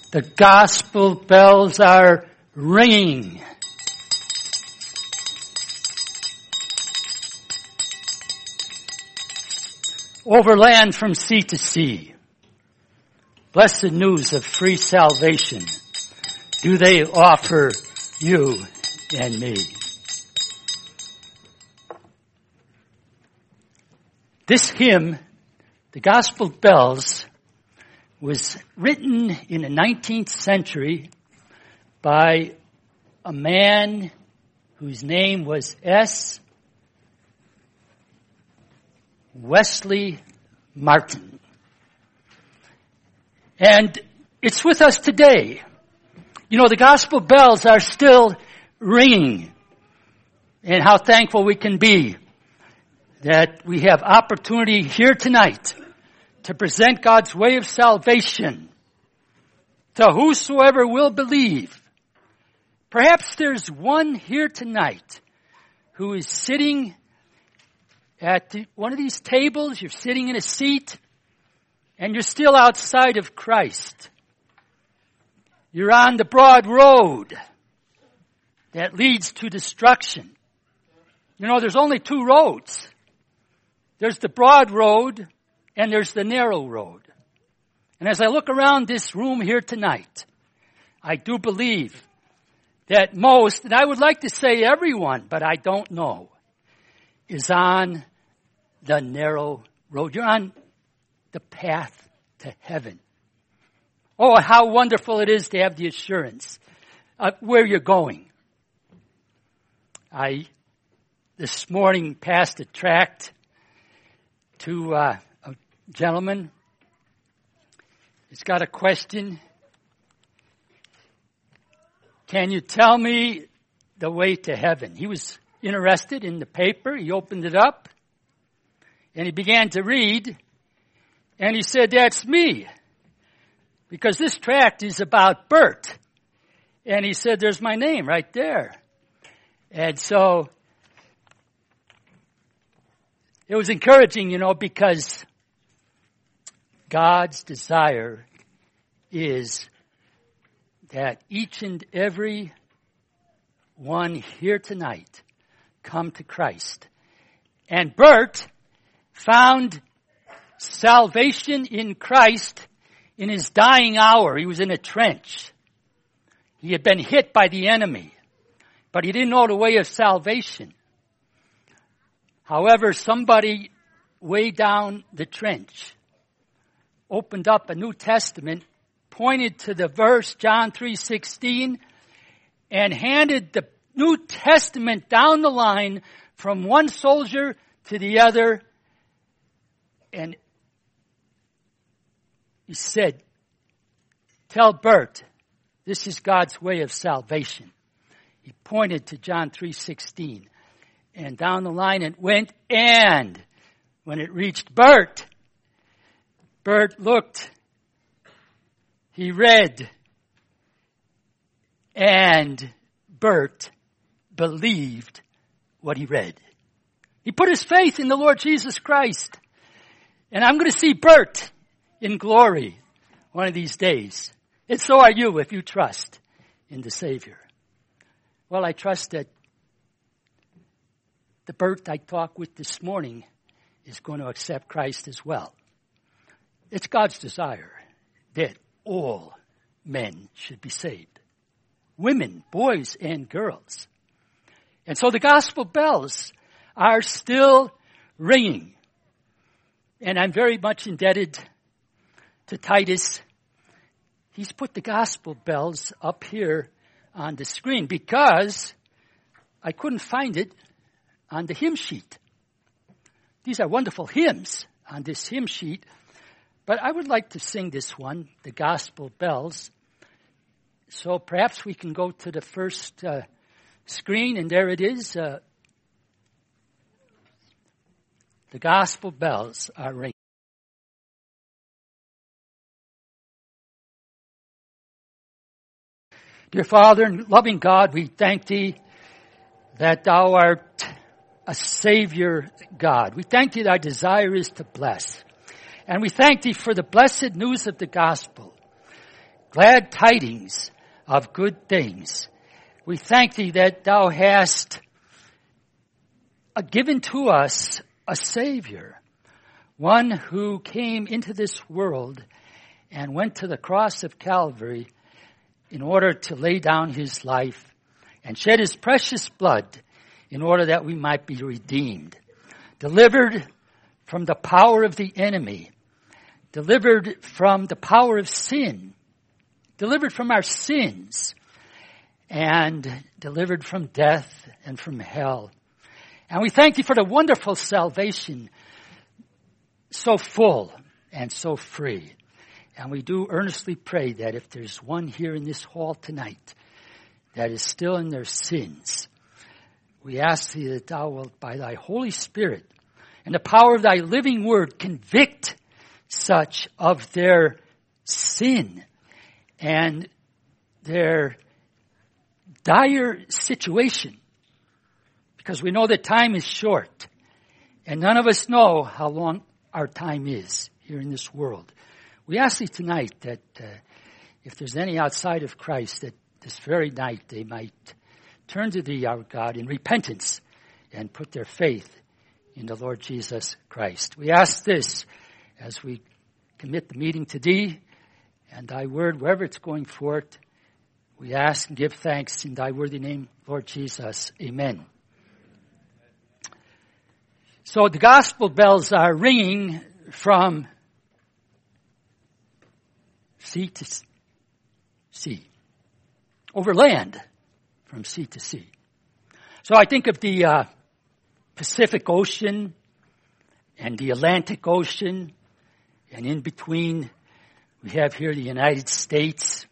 The gospel bells are ringing. Over land from sea to sea, blessed news of free salvation do they offer you and me. This hymn, the Gospel Bells, was written in the 19th century by a man whose name was S. Wesley Martin. And it's with us today. You know, the gospel bells are still ringing. And how thankful we can be that we have opportunity here tonight to present God's way of salvation to whosoever will believe. Perhaps there's one here tonight who is sitting at one of these tables, you're sitting in a seat, and you're still outside of Christ. You're on the broad road that leads to destruction. You know, there's only two roads. There's the broad road, and there's the narrow road. And as I look around this room here tonight, I do believe that most, and I would like to say everyone, but I don't know, is on the narrow road. You're on the path to heaven. Oh, how wonderful it is to have the assurance of where you're going. I, this morning, passed a tract to a gentleman. He's got a question. Can you tell me the way to heaven? He was interested in the paper. He opened it up. And he began to read, and he said, that's me. Because this tract is about Bert. And he said, there's my name right there. And so, it was encouraging, you know, because God's desire is that each and every one here tonight come to Christ. And Bert found salvation in Christ in his dying hour. He was in a trench. He had been hit by the enemy, but he didn't know the way of salvation. However, somebody way down the trench opened up a New Testament, pointed to the verse, John 3:16, and handed the New Testament down the line from one soldier to the other. And he said, tell Bert, this is God's way of salvation. He pointed to John 3:16. And down the line it went, and when it reached Bert, Bert looked, he read, and Bert believed what he read. He put his faith in the Lord Jesus Christ. And I'm going to see Bert in glory one of these days. And so are you if you trust in the Savior. Well, I trust that the Bert I talked with this morning is going to accept Christ as well. It's God's desire that all men should be saved. Women, boys, and girls. And so the gospel bells are still ringing. And I'm very much indebted to Titus. He's put the gospel bells up here on the screen because I couldn't find it on the hymn sheet. These are wonderful hymns on this hymn sheet, but I would like to sing this one, the gospel bells. So perhaps we can go to the first screen, and there it is. The gospel bells are ringing. Dear Father and loving God, we thank Thee that Thou art a Savior God. We thank Thee that Thy desire is to bless. And we thank Thee for the blessed news of the gospel. glad tidings of good things. We thank thee that thou hast given to us a Savior, one who came into this world and went to the cross of Calvary in order to lay down his life and shed his precious blood in order that we might be redeemed, delivered from the power of the enemy, delivered from the power of sin, delivered from our sins, and delivered from death and from hell. And we thank thee for the wonderful salvation, so full and so free. And we do earnestly pray that if there's one here in this hall tonight that is still in their sins, we ask thee that thou wilt, by thy Holy Spirit and the power of thy living word, convict such of their sin and their dire situation. Because we know that time is short, and none of us know how long our time is here in this world. We ask thee tonight that if there's any outside of Christ, that this very night they might turn to thee, our God, in repentance and put their faith in the Lord Jesus Christ. We ask this as we commit the meeting to thee and thy word, wherever it's going forth. We ask and give thanks in thy worthy name, Lord Jesus. Amen. So the gospel bells are ringing from sea to sea, over land from sea to sea. So I think of the Pacific Ocean and the Atlantic Ocean, and in between we have here the United States.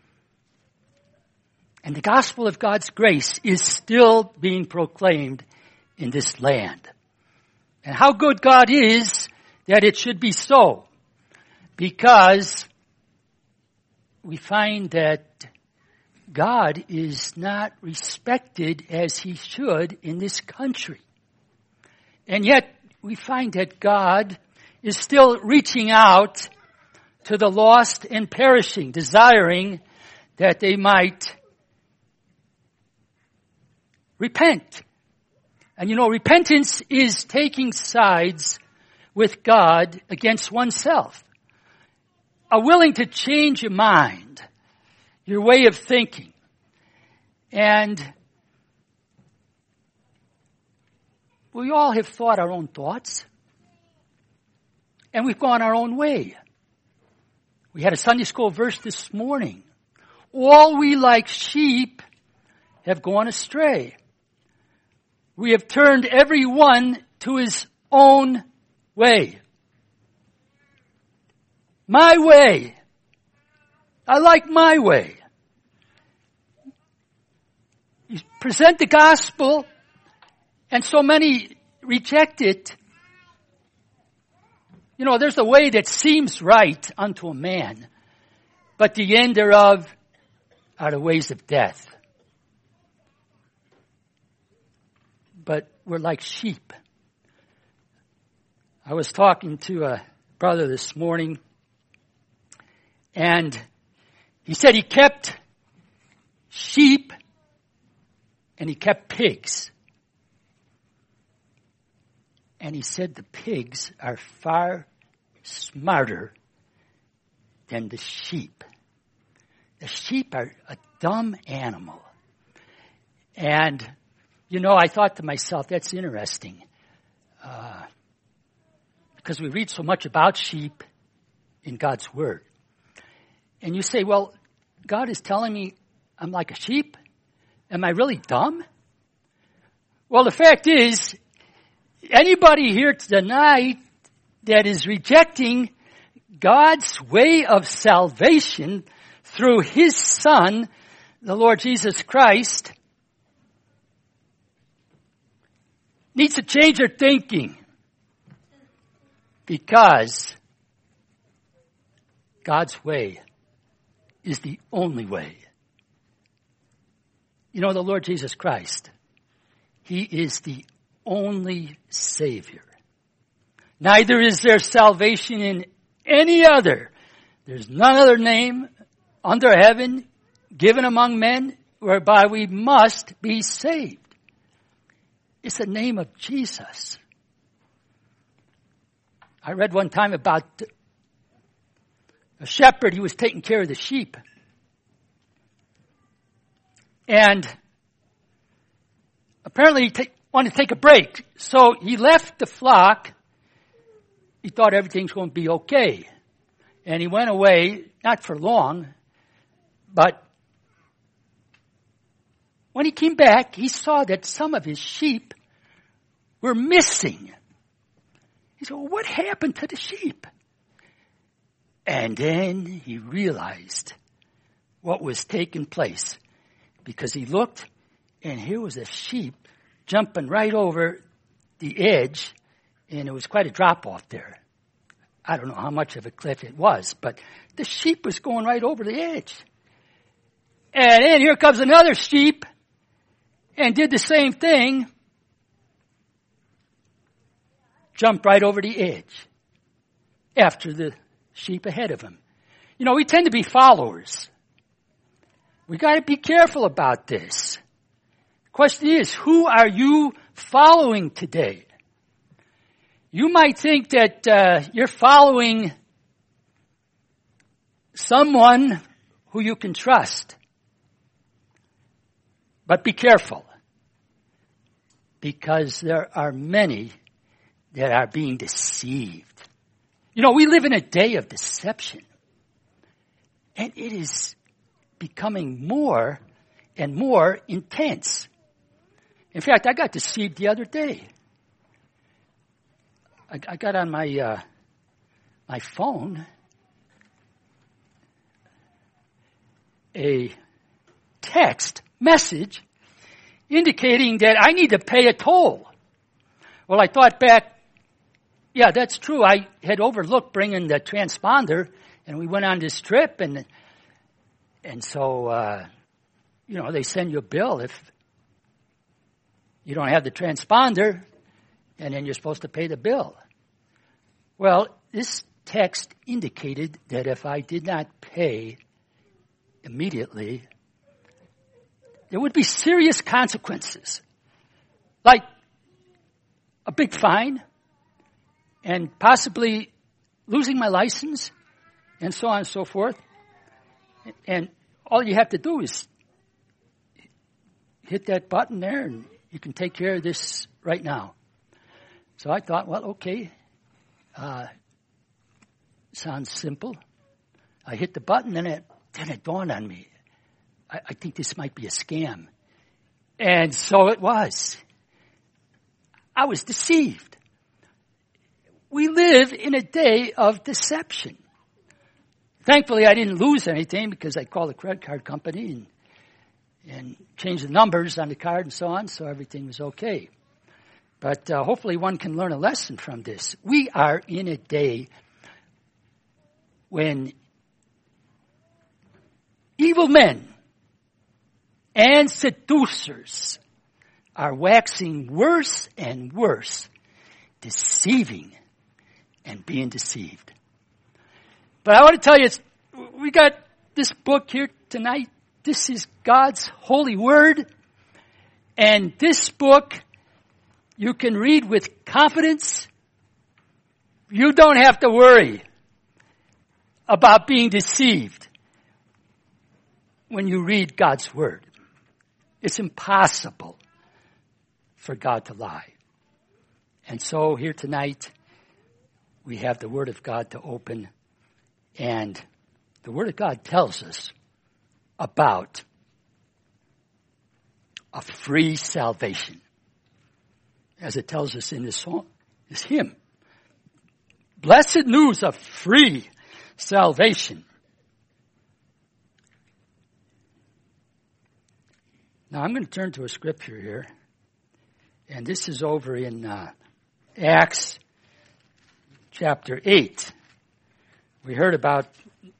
And the gospel of God's grace is still being proclaimed in this land. And how good God is that it should be so, because we find that God is not respected as he should in this country. And yet we find that God is still reaching out to the lost and perishing, desiring that they might repent. And repentance is taking sides with God against oneself. A willing to change your mind, your way of thinking. And we all have thought our own thoughts. And we've gone our own way. We had a Sunday school verse this morning. All we like sheep have gone astray. We have turned every one to his own way. My way. I like my way. You present the gospel, and so many reject it. There's a way that seems right unto a man, but the end thereof are the ways of death. But we're like sheep. I was talking to a brother this morning, and he said he kept sheep and he kept pigs. And he said the pigs are far smarter than the sheep. The sheep are a dumb animal. And, I thought to myself, that's interesting. Because we read so much about sheep in God's Word. And you say, well, God is telling me I'm like a sheep? Am I really dumb? Well, the fact is, anybody here tonight that is rejecting God's way of salvation through his Son, the Lord Jesus Christ, needs to change their thinking, because God's way is the only way. The Lord Jesus Christ, he is the only Savior. Neither is there salvation in any other. There's none other name under heaven given among men whereby we must be saved. It's the name of Jesus. I read one time about a shepherd. He was taking care of the sheep. And apparently he wanted to take a break. So he left the flock. He thought everything's going to be okay. And he went away, not for long, but when he came back, he saw that some of his sheep were missing. He said, well, what happened to the sheep? And then he realized what was taking place, because he looked and here was a sheep jumping right over the edge, and it was quite a drop off there. I don't know how much of a cliff it was, but the sheep was going right over the edge. And then here comes another sheep and did the same thing, jumped right over the edge after the sheep ahead of him. You know, we tend to be followers. We got to be careful about this. The question is, who are you following today? You might think that you're following someone who you can trust. But be careful, because there are many that are being deceived. You know, we live in a day of deception, and it is becoming more and more intense. In fact, I got deceived the other day. I got on my phone a text message indicating that I need to pay a toll. Well, I thought back, yeah, that's true. I had overlooked bringing the transponder, and we went on this trip, and so, you know, they send you a bill if you don't have the transponder, and then you're supposed to pay the bill. Well, this text indicated that if I did not pay immediately, there would be serious consequences, like a big fine and possibly losing my license and so on and so forth. And all you have to do is hit that button there and you can take care of this right now. So I thought, well, okay, sounds simple. I hit the button and then it dawned on me. I think this might be a scam. And so it was. I was deceived. We live in a day of deception. Thankfully, I didn't lose anything because I called the credit card company and changed the numbers on the card and so on, so everything was okay. But hopefully one can learn a lesson from this. We are in a day when evil men and seducers are waxing worse and worse, deceiving and being deceived. But I want to tell you, we got this book here tonight. This is God's holy word. And this book you can read with confidence. You don't have to worry about being deceived when you read God's word. It's impossible for God to lie. And so here tonight, we have the Word of God to open, and the Word of God tells us about a free salvation, as it tells us in this song, this hymn. Blessed news of free salvation. Now I'm going to turn to a scripture here, and this is over in Acts chapter 8. We heard about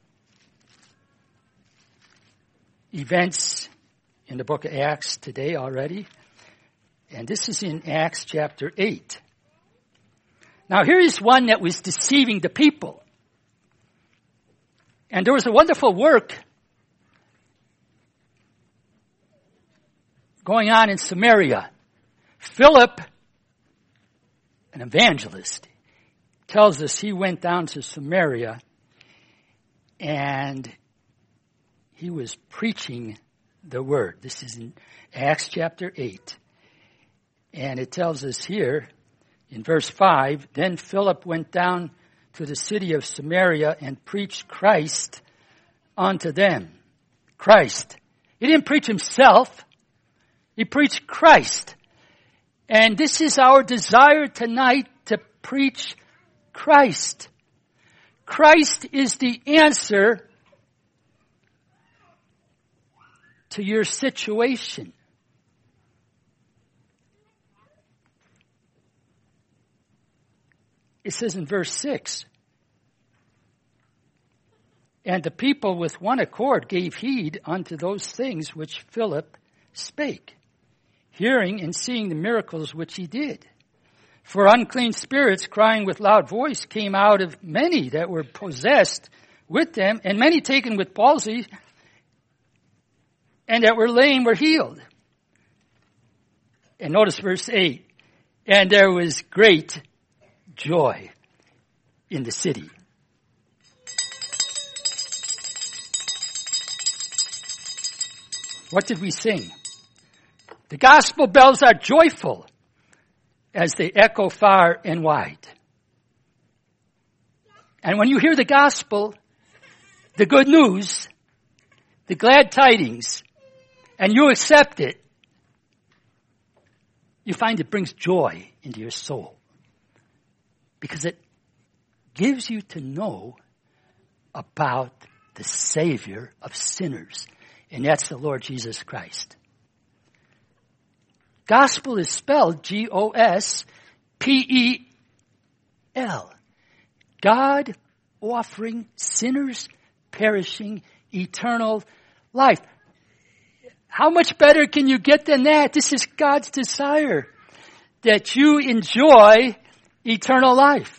events in the book of Acts today already, and this is in Acts chapter 8. Now here is one that was deceiving the people. And there was a wonderful work going on in Samaria. Philip, an evangelist, tells us he went down to Samaria and he was preaching the word. This is in Acts chapter 8. And it tells us here in verse 5, then Philip went down to the city of Samaria and preached Christ unto them. Christ. He didn't preach himself. He preached Christ. And this is our desire tonight, to preach Christ. Christ is the answer to your situation. It says in verse 6, and the people with one accord gave heed unto those things which Philip spake, hearing and seeing the miracles which he did. For unclean spirits, crying with loud voice, came out of many that were possessed with them, and many taken with palsy, and that were lame were healed. And notice verse 8, and there was great joy in the city. What did we sing? The gospel bells are joyful as they echo far and wide. And when you hear the gospel, the good news, the glad tidings, and you accept it, you find it brings joy into your soul. Because it gives you to know about the Savior of sinners. And that's the Lord Jesus Christ. Gospel is spelled G-O-S-P-E-L. God offering sinners perishing eternal life. How much better can you get than that? This is God's desire, that you enjoy eternal life.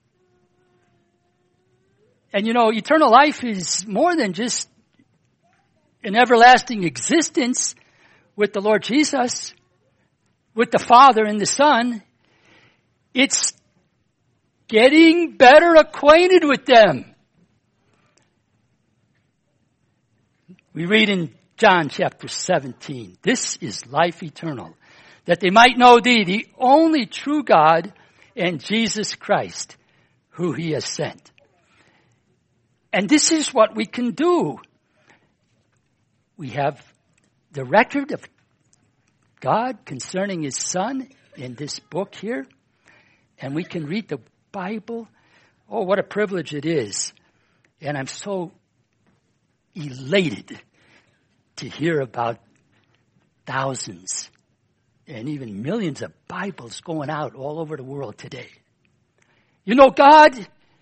And you know, eternal life is more than just an everlasting existence with the Lord Jesus, with the Father and the Son. It's getting better acquainted with them. We read in John chapter 17, this is life eternal, that they might know thee, the only true God, and Jesus Christ, who he has sent. And this is what we can do. We have the record of God concerning his Son in this book here. And we can read the Bible. Oh, what a privilege it is. And I'm so elated to hear about thousands and even millions of Bibles going out all over the world today. You know, God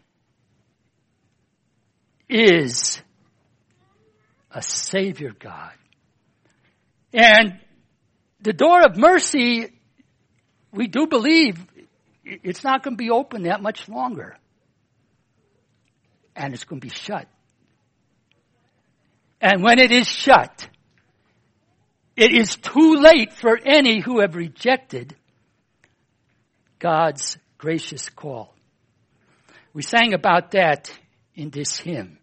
is a Savior God. And the door of mercy, we do believe it's not going to be open that much longer. And it's going to be shut. And when it is shut, it is too late for any who have rejected God's gracious call. We sang about that in this hymn.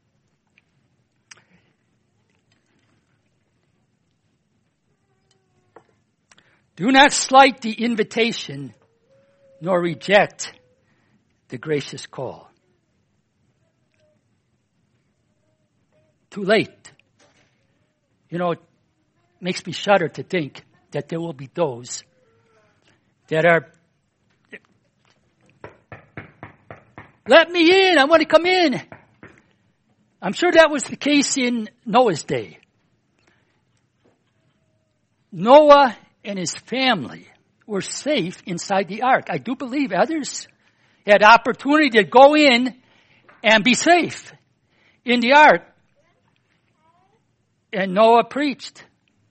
Do not slight the invitation, nor reject the gracious call. Too late. You know, it makes me shudder to think that there will be those that are, let me in, I want to come in. I'm sure that was the case in Noah's day. Noah and his family were safe inside the ark. I do believe others had opportunity to go in and be safe in the ark. And Noah preached.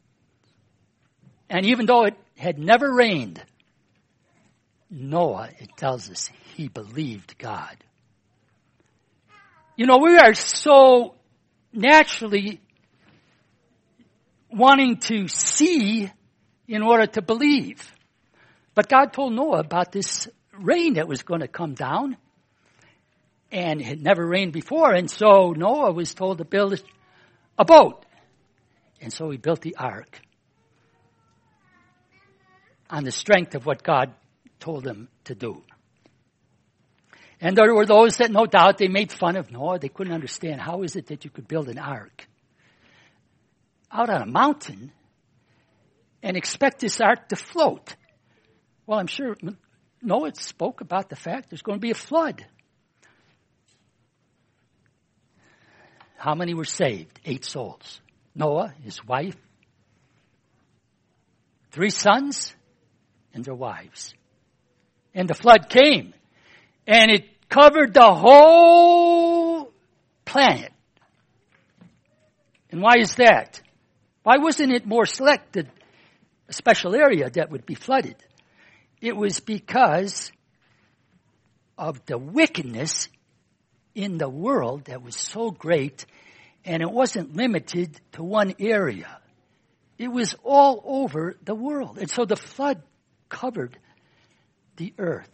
And even though it had never rained, Noah, it tells us, he believed God. You know, we are so naturally wanting to see in order to believe. But God told Noah about this rain that was going to come down. And it had never rained before. And so Noah was told to build a boat. And so he built the ark on the strength of what God told him to do. And there were those that no doubt they made fun of Noah. They couldn't understand, how is it that you could build an ark out on a mountain and expect this ark to float? Well, I'm sure Noah spoke about the fact there's going to be a flood. How many were saved? 8 souls. Noah, his wife, 3 sons, and their wives. And the flood came. And it covered the whole planet. And why is that? Why wasn't it more selected, a special area that would be flooded? It was because of the wickedness in the world that was so great, and it wasn't limited to one area. It was all over the world. And so the flood covered the earth.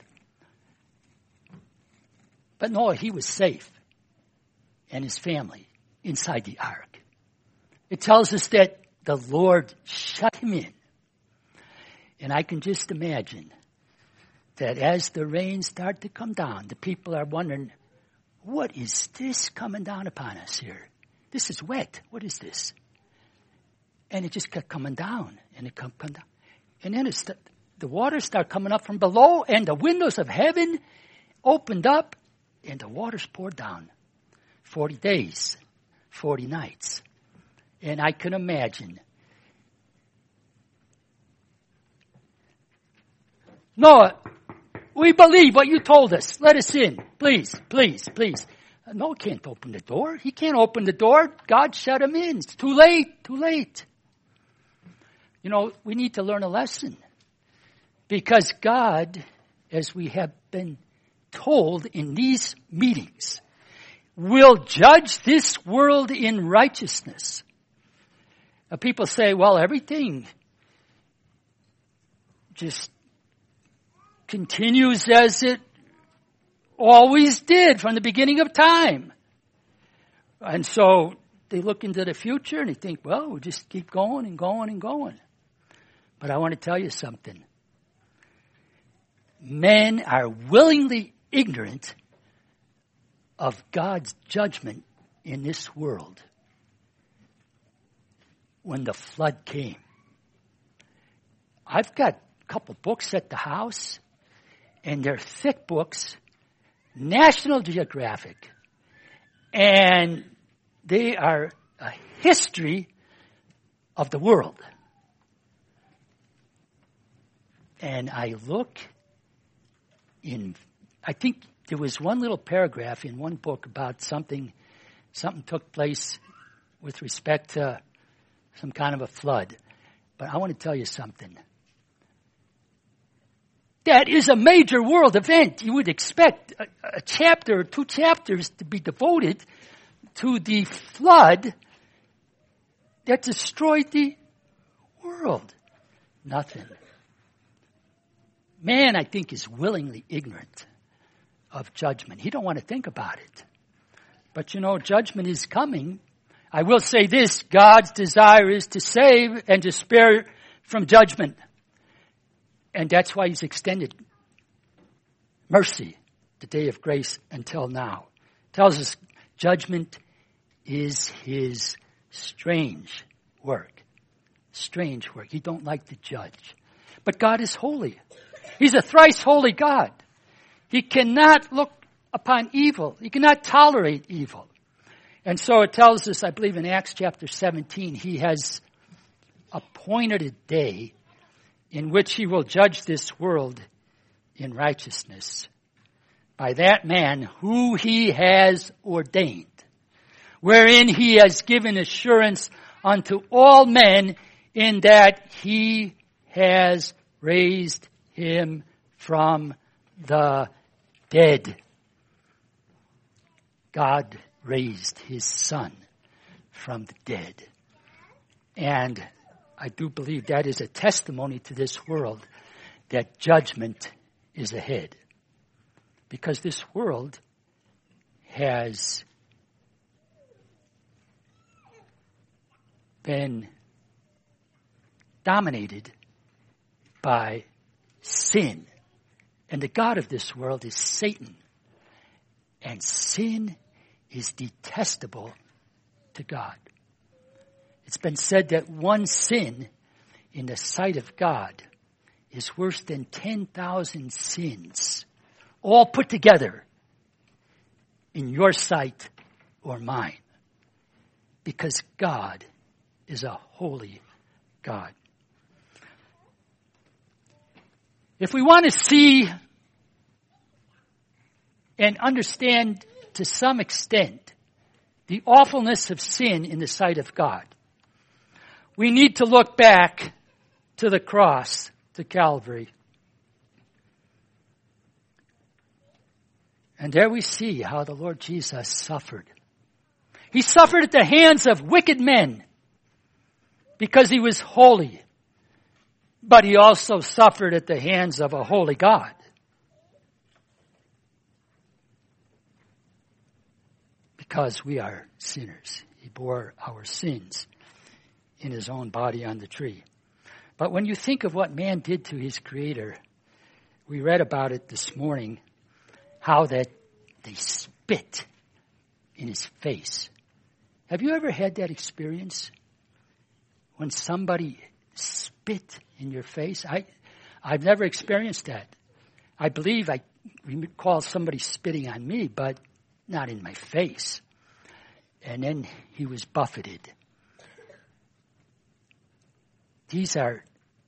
But Noah, he was safe, and his family inside the ark. It tells us that the Lord shut him in. And I can just imagine that as the rains start to come down, the people are wondering, what is this coming down upon us here? This is wet. What is this? And it just kept coming down, and it kept coming down. And then the water started coming up from below, and the windows of heaven opened up, and the waters poured down. 40 days, 40 nights. And I can imagine Noah, we believe what you told us. Let us in. Please, please, please. Noah can't open the door. He can't open the door. God shut him in. It's too late, too late. You know, we need to learn a lesson. Because God, as we have been told in these meetings, will judge this world in righteousness. Now, people say, well, everything just continues as it always did from the beginning of time. And so they look into the future and they think, well, we'll just keep going and going and going. But I want to tell you something. Men are willingly ignorant of God's judgment in this world when the flood came. I've got a couple books at the house, and they're thick books, National Geographic, and they are a history of the world. And I look I think there was one little paragraph in one book about something took place with respect to some kind of a flood. But I want to tell you something. That is a major world event. You would expect a chapter or 2 chapters to be devoted to the flood that destroyed the world. Nothing. Man, I think, is willingly ignorant of judgment. He don't want to think about it. But you know, judgment is coming. I will say this, God's desire is to save and to spare from judgment. And that's why he's extended mercy, the day of grace, until now. Tells us judgment is his strange work. Strange work. He don't like to judge. But God is holy. He's a thrice holy God. He cannot look upon evil. He cannot tolerate evil. And so it tells us, I believe in Acts chapter 17, he has appointed a day in which he will judge this world in righteousness by that man who he has ordained, wherein he has given assurance unto all men in that he has raised him from the dead. God raised his son from the dead. And I do believe that is a testimony to this world that judgment is ahead. Because this world has been dominated by sin. And the God of this world is Satan. And sin is detestable to God. It's been said that one sin in the sight of God is worse than 10,000 sins, all put together in your sight or mine. Because God is a holy God. If we want to see and understand to some extent the awfulness of sin in the sight of God, we need to look back to the cross, to Calvary. And there we see how the Lord Jesus suffered. He suffered at the hands of wicked men because he was holy. But he also suffered at the hands of a holy God. Because we are sinners. He bore our sins in his own body on the tree. But when you think of what man did to his Creator, we read about it this morning, how that they spit in his face. Have you ever had that experience? When somebody spit in your face? I've never experienced that. I believe I recall somebody spitting on me, but not in my face. And then he was buffeted. These are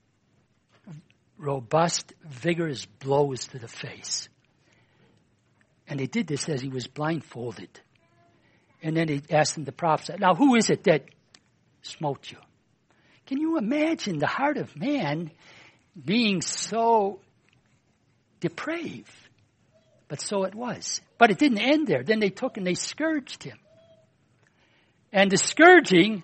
robust, vigorous blows to the face. And they did this as he was blindfolded. And then he asked him to prophesy. Now, who is it that smote you? Can you imagine the heart of man being so depraved? But so it was. But it didn't end there. Then they took and they scourged him. And the scourging,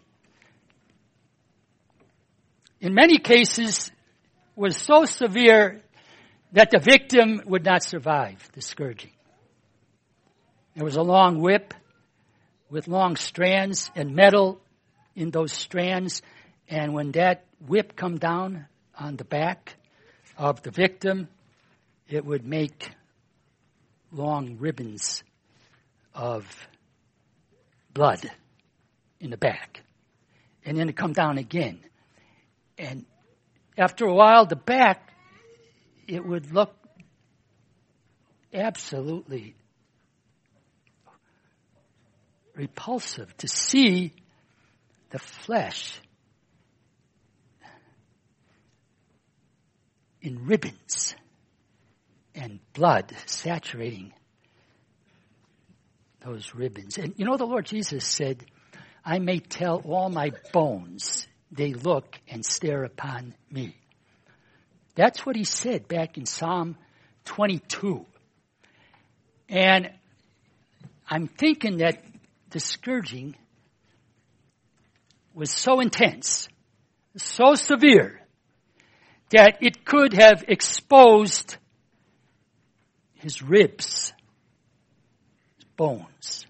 in many cases, was so severe that the victim would not survive the scourging. There was a long whip with long strands and metal in those strands. And when that whip come down on the back of the victim, it would make long ribbons of blood in the back. And then it come down again. And after a while, the back, it would look absolutely repulsive to see the flesh in ribbons and blood saturating those ribbons. And you know, the Lord Jesus said, I may tell all my bones, they look and stare upon me. That's what he said back in Psalm 22. And I'm thinking that the scourging was so intense, so severe, that it could have exposed his ribs, his bones.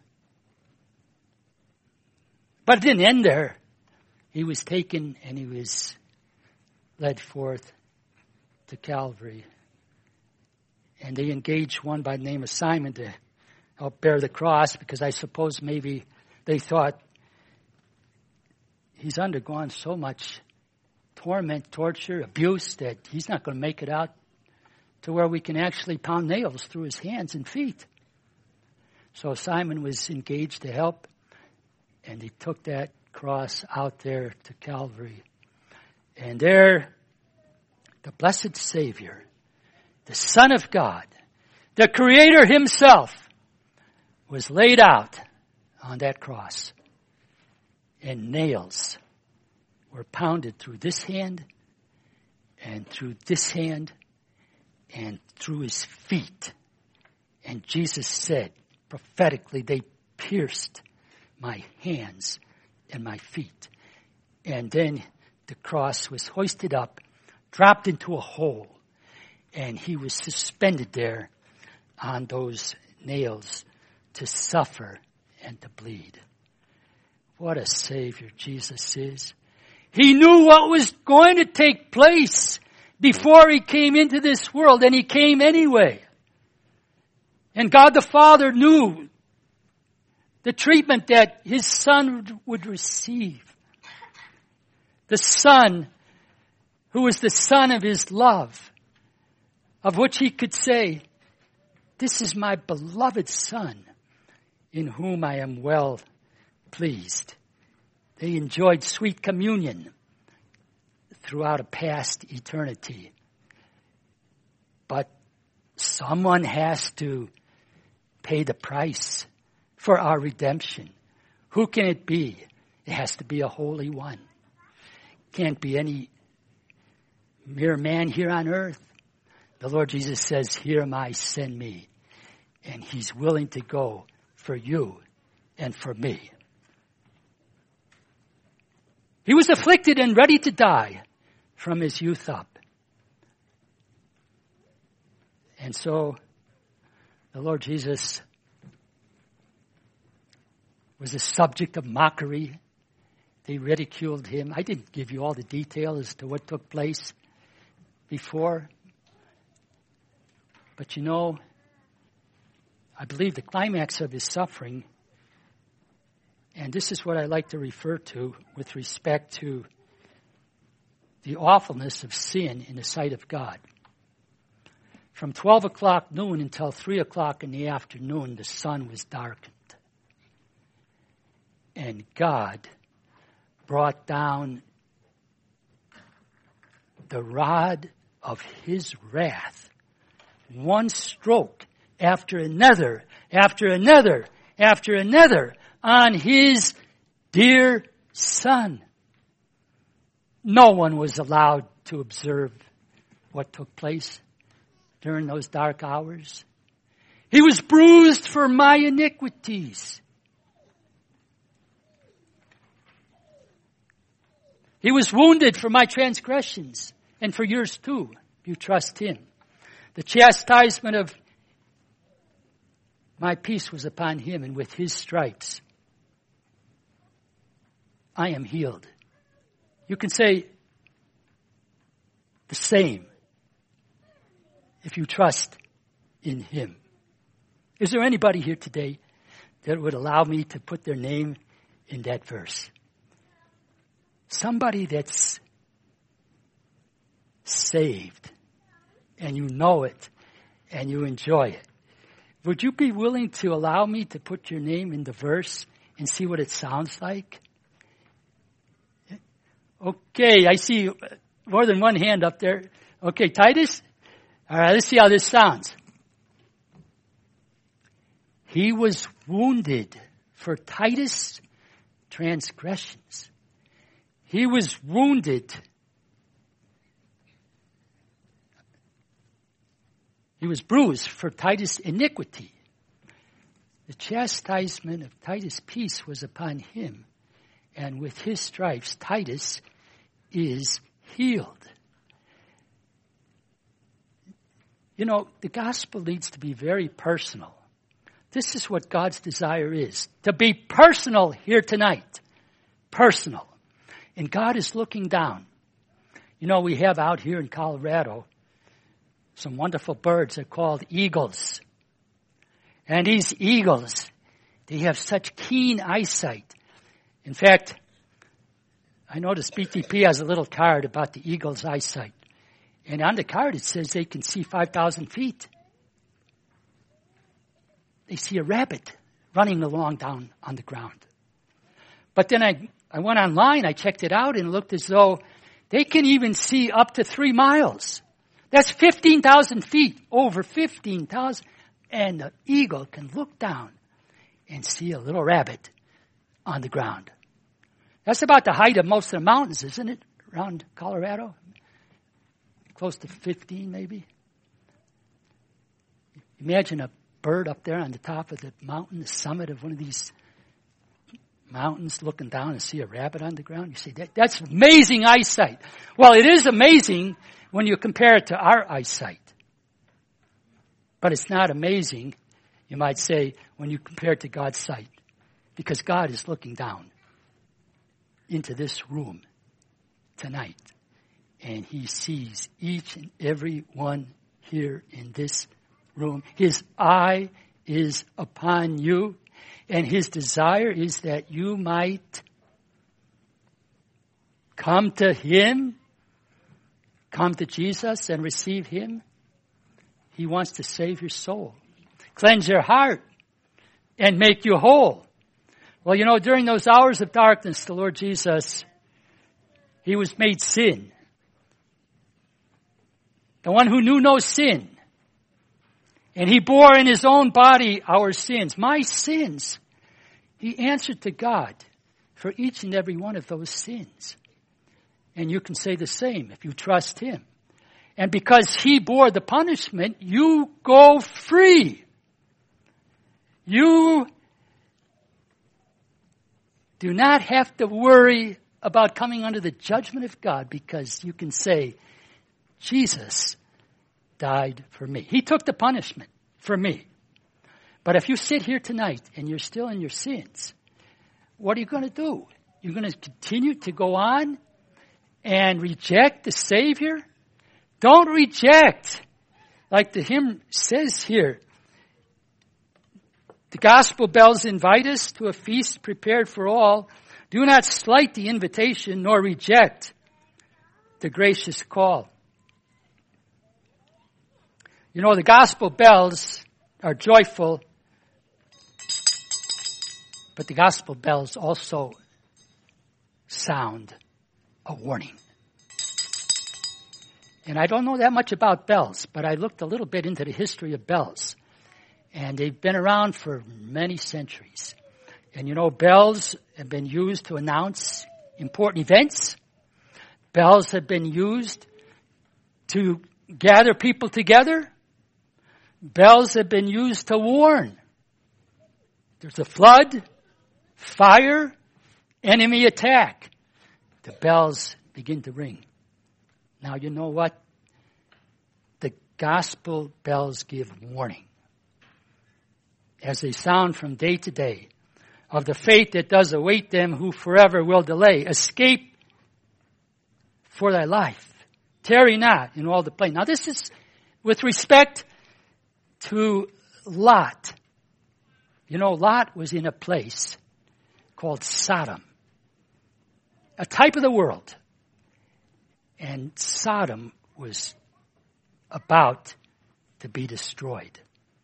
But it didn't end there. He was taken and he was led forth to Calvary. And they engaged one by the name of Simon to help bear the cross, because I suppose maybe they thought he's undergone so much torment, torture, abuse, that he's not going to make it out to where we can actually pound nails through his hands and feet. So Simon was engaged to help, and he took that cross out there to Calvary. And there, the blessed Savior, the Son of God, the Creator himself, was laid out on that cross. And nails were pounded through this hand and through this hand and through his feet. And Jesus said, prophetically, they pierced my hands and my feet. And then the cross was hoisted up, dropped into a hole, and he was suspended there on those nails to suffer and to bleed. What a Savior Jesus is. He knew what was going to take place before he came into this world, and he came anyway. And God the Father knew the treatment that his Son would receive. The Son who was the Son of his love, of which he could say, "This is my beloved Son, in whom I am well pleased." They enjoyed sweet communion throughout a past eternity. But someone has to pay the price for our redemption. Who can it be? It has to be a holy one. Can't be any mere man here on earth. The Lord Jesus says, "Here am I, send me." And he's willing to go for you and for me. He was afflicted and ready to die from his youth up. And so the Lord Jesus was a subject of mockery. They ridiculed him. I didn't give you all the detail as to what took place before. But you know, I believe the climax of his suffering, and this is what I like to refer to with respect to the awfulness of sin in the sight of God. From 12 o'clock noon until 3 o'clock in the afternoon, the sun was darkened. And God brought down the rod of his wrath, one stroke after another, after another, after another, on his dear Son. No one was allowed to observe what took place during those dark hours. He was bruised for my iniquities. He was wounded for my transgressions and for yours too. You trust him. The chastisement of my peace was upon him, and with his stripes I am healed. You can say the same if you trust in him. Is there anybody here today that would allow me to put their name in that verse? Somebody that's saved, and you know it, and you enjoy it. Would you be willing to allow me to put your name in the verse and see what it sounds like? Okay, I see more than one hand up there. Okay, Titus? All right, let's see how this sounds. He was wounded for Titus' transgressions. He was wounded. He was bruised for Titus' iniquity. The chastisement of Titus' peace was upon him, and with his stripes, Titus is healed. You know, the gospel needs to be very personal. This is what God's desire is, to be personal here tonight. Personal. And God is looking down. You know, we have out here in Colorado some wonderful birds are called eagles. And these eagles, they have such keen eyesight. In fact, I noticed BTP has a little card about the eagle's eyesight. And on the card it says they can see 5,000 feet. They see a rabbit running along down on the ground. But then I went online, I checked it out, and it looked as though they can even see up to 3 miles. That's 15,000 feet, over 15,000. And the eagle can look down and see a little rabbit on the ground. That's about the height of most of the mountains, isn't it, around Colorado? Close to 15, maybe. Imagine a bird up there on the top of the mountain, the summit of one of these mountains looking down and see a rabbit on the ground? You say, that's amazing eyesight. Well, it is amazing when you compare it to our eyesight. But it's not amazing, you might say, when you compare it to God's sight. Because God is looking down into this room tonight. And He sees each and every one here in this room. His eye is upon you. And His desire is that you might come to Him, come to Jesus and receive Him. He wants to save your soul, cleanse your heart, and make you whole. Well, you know, during those hours of darkness, the Lord Jesus, He was made sin. The one who knew no sin. And He bore in His own body our sins, my sins. He answered to God for each and every one of those sins. And you can say the same if you trust Him. And because He bore the punishment, you go free. You do not have to worry about coming under the judgment of God, because you can say, Jesus died for me. He took the punishment for me. But if you sit here tonight and you're still in your sins, what are you going to do? You're going to continue to go on and reject the Savior? Don't reject. Like the hymn says here, the gospel bells invite us to a feast prepared for all. Do not slight the invitation nor reject the gracious call. You know, the gospel bells are joyful, but the gospel bells also sound a warning. And I don't know that much about bells, but I looked a little bit into the history of bells. And they've been around for many centuries. And you know, bells have been used to announce important events. Bells have been used to gather people together. Bells have been used to warn. There's a flood, fire, enemy attack. The bells begin to ring. Now you know what? The gospel bells give warning, as they sound from day to day, of the fate that does await them who forever will delay. Escape for thy life. Tarry not in all the plain. Now this is with respect to Lot. You know, Lot was in a place called Sodom, a type of the world. And Sodom was about to be destroyed.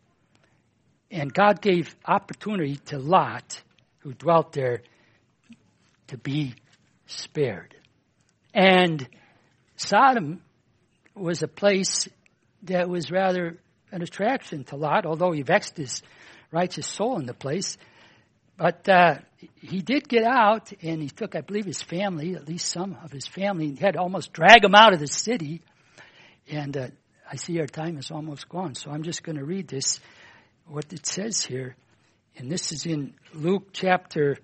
And God gave opportunity to Lot, who dwelt there, to be spared. And Sodom was a place that was rather an attraction to Lot, although he vexed his righteous soul in the place. But he did get out, and he took, I believe, his family, at least some of his family, and had to almost drag him out of the city. And I see our time is almost gone, so I'm just going to read this, what it says here. And this is in Luke chapter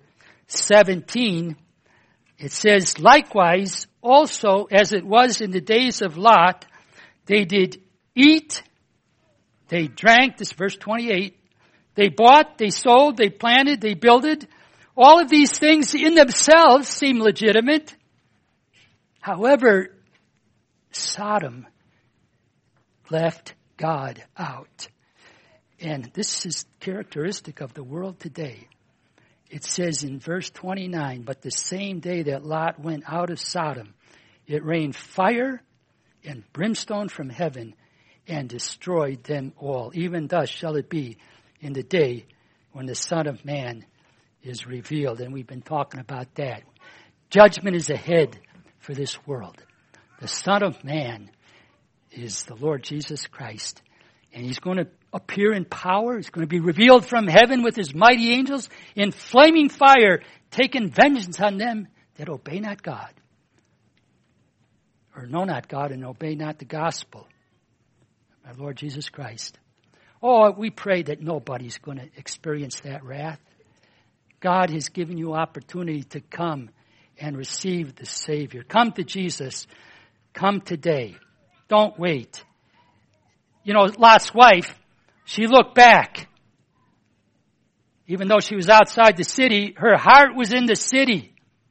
17. It says, likewise, also as it was in the days of Lot, they did eat, they drank, this is verse 28, they bought, they sold, they planted, they builded. All of these things in themselves seem legitimate. However, Sodom left God out. And this is characteristic of the world today. It says in verse 29, but the same day that Lot went out of Sodom, it rained fire and brimstone from heaven and destroyed them all. Even thus shall it be in the day when the Son of Man is revealed. And we've been talking about that. Judgment is ahead for this world. The Son of Man is the Lord Jesus Christ. And He's going to appear in power. He's going to be revealed from heaven with His mighty angels in flaming fire, taking vengeance on them that obey not God, or know not God and obey not the gospel of our Lord Jesus Christ. Oh, we pray that nobody's going to experience that wrath. God has given you opportunity to come and receive the Savior. Come to Jesus. Come today. Don't wait. You know, Lot's wife, she looked back. Even though she was outside the city, her heart was in the city.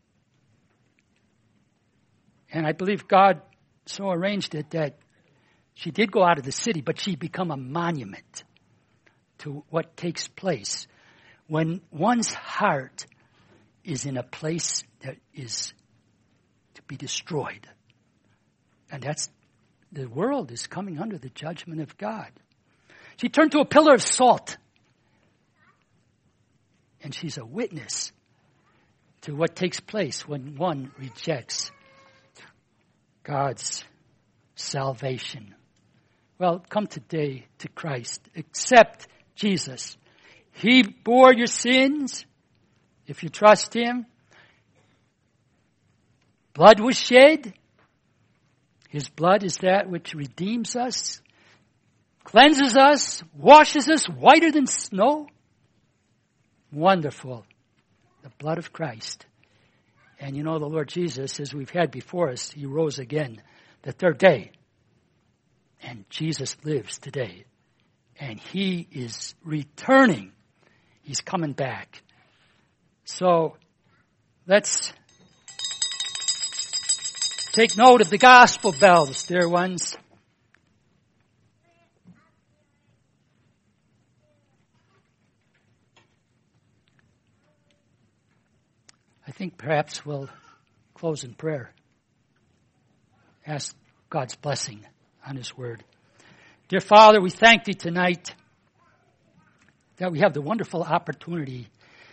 And I believe God so arranged it that she did go out of the city, but she become a monument to what takes place when one's heart is in a place that is to be destroyed. And that's, the world is coming under the judgment of God. She turned to a pillar of salt. And she's a witness to what takes place when one rejects God's salvation. Well, come today to Christ. Accept Jesus. He bore your sins if you trust Him. Blood was shed. His blood is that which redeems us, cleanses us, washes us whiter than snow. Wonderful. The blood of Christ. And you know, the Lord Jesus, as we've had before us, He rose again the third day. And Jesus lives today. And He is returning. He's coming back. So, let's take note of the gospel bells, dear ones. I think perhaps we'll close in prayer. Ask God's blessing on His word. Dear Father, we thank Thee tonight that we have the wonderful opportunity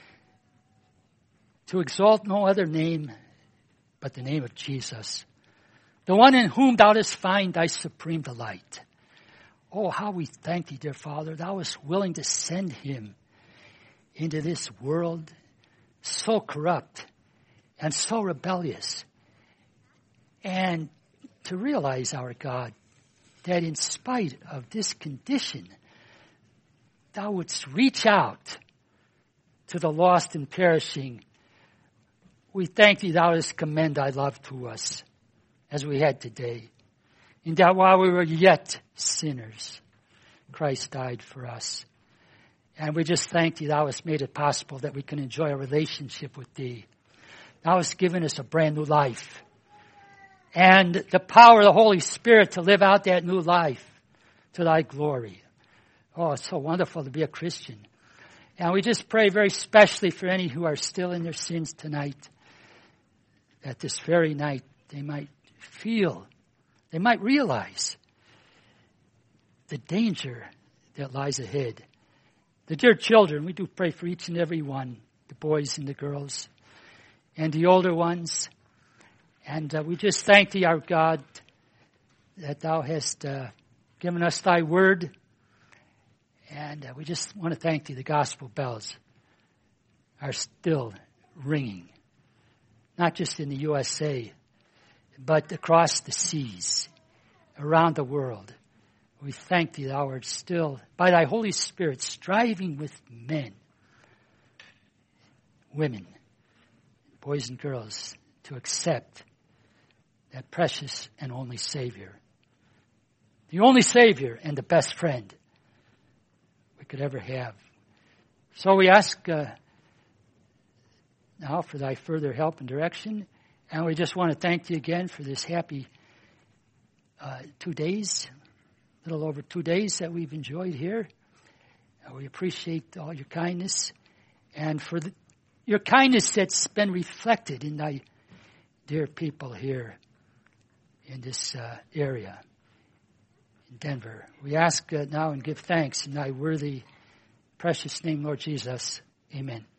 to exalt no other name but the name of Jesus, the one in whom Thou dost find Thy supreme delight. Oh, how we thank Thee, dear Father, Thou wast willing to send Him into this world so corrupt and so rebellious. And to realize, our God, that in spite of this condition, Thou wouldst reach out to the lost and perishing. We thank Thee, Thou hast commend Thy love to us, as we had today. And that while we were yet sinners, Christ died for us. And we just thank Thee, Thou hast made it possible that we can enjoy a relationship with Thee. Thou hast given us a brand new life. And the power of the Holy Spirit to live out that new life to Thy glory. Oh, it's so wonderful to be a Christian. And we just pray very specially for any who are still in their sins tonight, that this very night they might feel, they might realize the danger that lies ahead. The dear children, we do pray for each and every one, the boys and the girls, and the older ones. And we just thank Thee, our God, that Thou hast given us Thy word. And we just want to thank Thee, the gospel bells are still ringing. Not just in the USA, but across the seas, around the world. We thank Thee, Thou art still, by Thy Holy Spirit, striving with men, women, boys and girls, to accept that precious and only Savior. The only Savior and the best friend we could ever have. So we ask now for Thy further help and direction. And we just want to thank Thee again for this happy 2 days, a little over 2 days that we've enjoyed here. We appreciate all your kindness and for your kindness that's been reflected in Thy dear people here in this area, in Denver. We ask now and give thanks in Thy worthy, precious name, Lord Jesus. Amen.